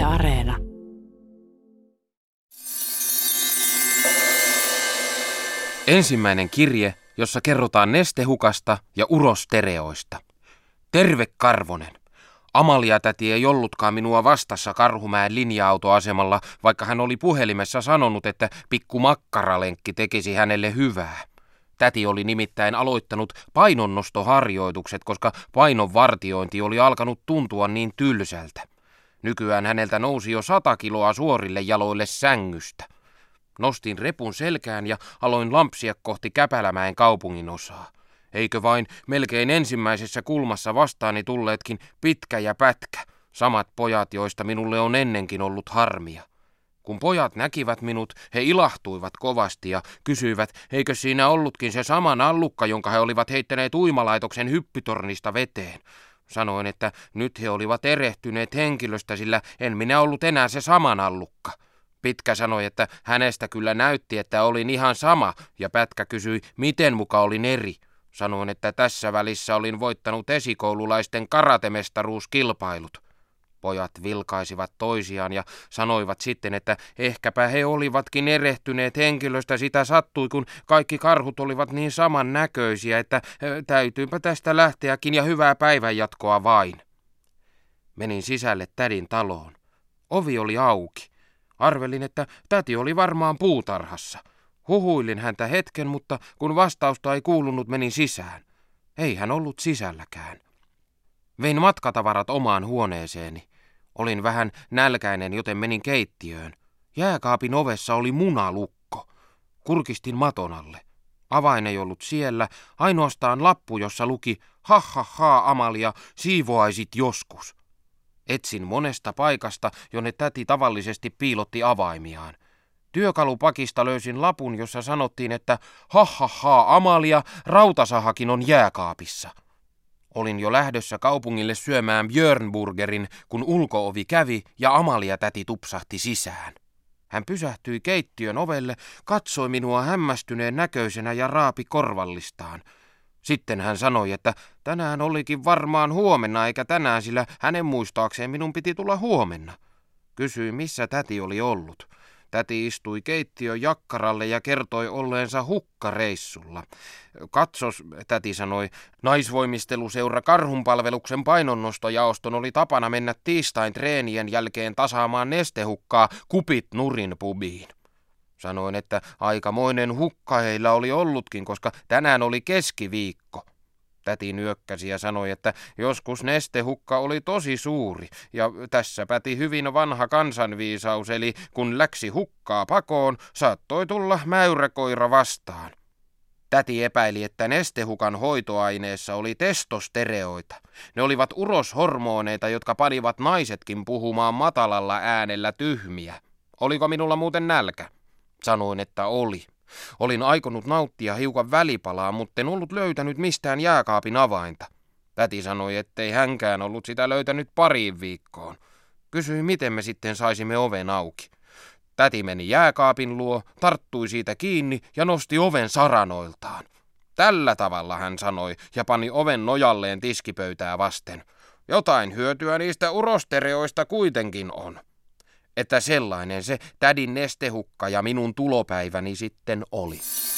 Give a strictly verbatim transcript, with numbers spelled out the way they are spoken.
Areena. Ensimmäinen kirje, jossa kerrotaan Nestehukasta ja urostereoista. Terve Karvonen. Amalia-täti ei ollutkaan minua vastassa Karhumäen linja-autoasemalla, vaikka hän oli puhelimessa sanonut, että pikku makkaralenkki tekisi hänelle hyvää. Täti oli nimittäin aloittanut painonnostoharjoitukset, koska painonvartiointi oli alkanut tuntua niin tylsältä. Nykyään häneltä nousi jo sata kiloa suorille jaloille sängystä. Nostin repun selkään ja aloin lampsia kohti Käpälämäen kaupungin osaa. Eikö vain melkein ensimmäisessä kulmassa vastaani tulleetkin Pitkä ja Pätkä, samat pojat, joista minulle on ennenkin ollut harmia. Kun pojat näkivät minut, he ilahtuivat kovasti ja kysyivät, eikö siinä ollutkin se sama nallukka, jonka he olivat heittäneet uimalaitoksen hyppytornista veteen. Sanoin, että nyt he olivat erehtyneet henkilöstä, sillä en minä ollut enää se sama nallukka. Pitkä sanoi, että hänestä kyllä näytti, että olin ihan sama, ja Pätkä kysyi, miten muka olin eri. Sanoin, että tässä välissä olin voittanut esikoululaisten karatemestaruuskilpailut. Pojat vilkaisivat toisiaan ja sanoivat sitten, että ehkäpä he olivatkin erehtyneet henkilöstä, sitä sattui, kun kaikki karhut olivat niin samannäköisiä, että täytyypä tästä lähteäkin ja hyvää päivänjatkoa vain. Menin sisälle tädin taloon. Ovi oli auki. Arvelin, että täti oli varmaan puutarhassa. Huhuilin häntä hetken, mutta kun vastausta ei kuulunut, menin sisään. Ei hän ollut sisälläkään. Vein matkatavarat omaan huoneeseeni. Olin vähän nälkäinen, joten menin keittiöön. Jääkaapin ovessa oli munalukko. Kurkistin maton alle. Avain ei ollut siellä, ainoastaan lappu, jossa luki, ha ha ha Amalia, siivoaisit joskus. Etsin monesta paikasta, jonne täti tavallisesti piilotti avaimiaan. Työkalupakista löysin lapun, jossa sanottiin, että ha ha ha Amalia, rautasahakin on jääkaapissa. Olin jo lähdössä kaupungille syömään Björnburgerin, kun ulko-ovi kävi ja Amalia-täti tupsahti sisään. Hän pysähtyi keittiön ovelle, katsoi minua hämmästyneen näköisenä ja raapi korvallistaan. Sitten hän sanoi, että tänään olikin varmaan huomenna eikä tänään, sillä hänen muistaakseen minun piti tulla huomenna. Kysyin, missä täti oli ollut. Täti istui keittiön jakkaralle ja kertoi olleensa hukkareissulla. Katsos, täti sanoi, naisvoimisteluseura Karhunpalveluksen painonnostojaoston oli tapana mennä tiistain treenien jälkeen tasaamaan nestehukkaa Kupit Nurin pubiin. Sanoin, että aikamoinen hukka heillä oli ollutkin, koska tänään oli keskiviikko. Täti nyökkäsi ja sanoi, että joskus nestehukka oli tosi suuri, ja tässä päti hyvin vanha kansanviisaus, eli kun läksi hukkaa pakoon, saattoi tulla mäyräkoira vastaan. Täti epäili, että nestehukan hoitoaineessa oli testostereoita. Ne olivat uroshormoneita, jotka panivat naisetkin puhumaan matalalla äänellä tyhmiä. Oliko minulla muuten nälkä? Sanoin, että oli. Olin aikonut nauttia hiukan välipalaa, mutta en ollut löytänyt mistään jääkaapin avainta. Täti sanoi, ettei hänkään ollut sitä löytänyt pariin viikkoon. Kysyin, miten me sitten saisimme oven auki. Täti meni jääkaapin luo, tarttui siitä kiinni ja nosti oven saranoiltaan. Tällä tavalla hän sanoi ja pani oven nojalleen tiskipöytää vasten. Jotain hyötyä niistä urostereoista kuitenkin on. Että sellainen se tädin nestehukka ja minun tulopäiväni sitten oli.